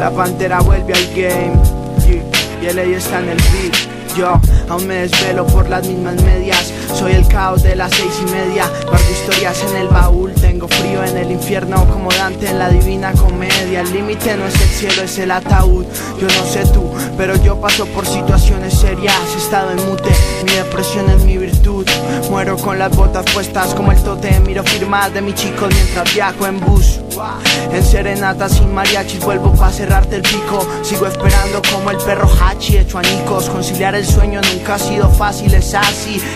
La pantera vuelve al game, y el ley está en el beat. Yo aún me desvelo por las mismas medias. Soy el caos de las 6:30. Guardo historias en el baúl. Tengo frío en el infierno como Dante en la Divina Comedia. El límite no es el cielo, es el ataúd. Yo no sé tú, pero yo paso por situaciones serias. He estado en mute, mi depresión es mi virtud. Muero con las botas puestas como el tote. Miro firmas de mi chico mientras viajo en bus. En serenata sin mariachis vuelvo pa' cerrarte el pico. Sigo esperando como el perro Hachi hecho añicos. Conciliar el sueño nunca ha sido fácil, es así.